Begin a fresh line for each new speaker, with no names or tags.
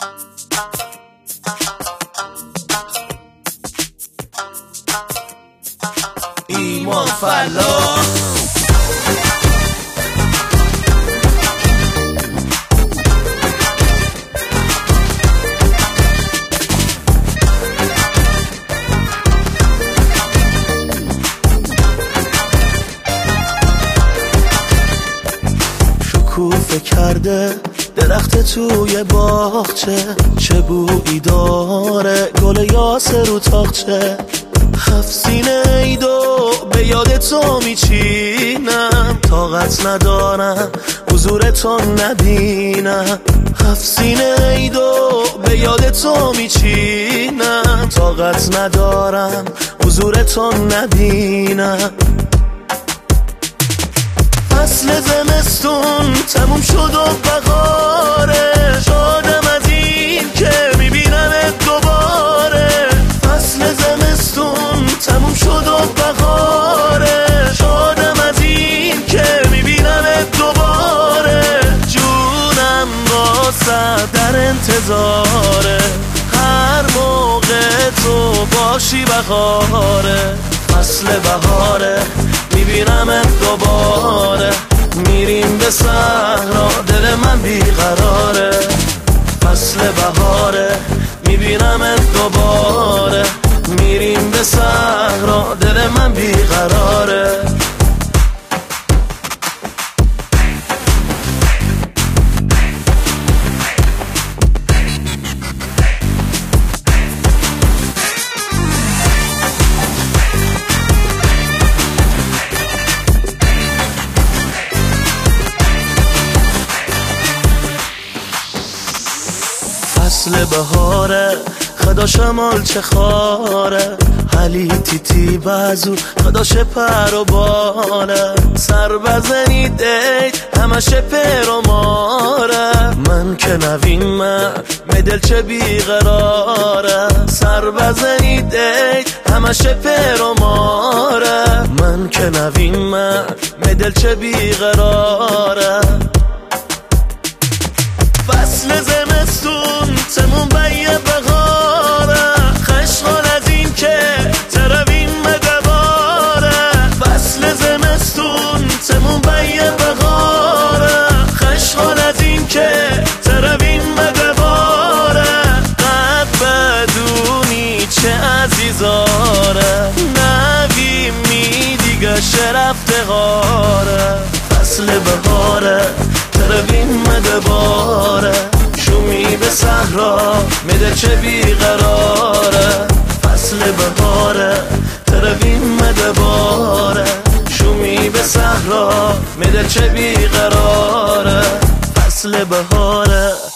ایمان فلاح شکوفه کرده درخت توی باغچه، چه بویی داره گل یاسر رو تاقچه. هفت سینه ایدو به یاد تو میچینم، طاقت ندارم حضور تو نبینم. هفت سینه ایدو به یاد تو میچینم، طاقت ندارم حضور تو نبینم. فصل زمستون تموم شد و بهاره، شادم از این که میبینمت دوباره. فصل زمستون تموم شد و بهاره، شادم از این که میبینمت دوباره. جونم واسه در انتظاره، هر موقع تو باشی بهاره. فصل بهاره میبینمت دوباره، میریم به صحرا دل من بیقراره. فصل بهاره میبینمت دوباره، میریم به صحرا دل من بیقراره. فصل بهاره خدا شمال چه خاره، علی تیتی بازو خداش پر و باله. سر بزنید عید همش پر و ماره، من که نویمم مدل چه بیقراره. سر بزنید عید همش پر و ماره، من که نویمم مدل چه بیقراره. فصل زمستون تموم بیه بهاره، خشغال از این که ترویم دوباره. فصل زمستون تموم بیه بهاره، خشغال از این که ترویم دوباره. قد بدونی چه عزیزاره، نویمی دیگه شرفته غاره. فصل بهاره ترویم دوباره، شومی به صحرا میده چه بیقراره. فصل بهاره ترویم دوباره، شومی به صحرا میده چه بیقراره. فصل بهاره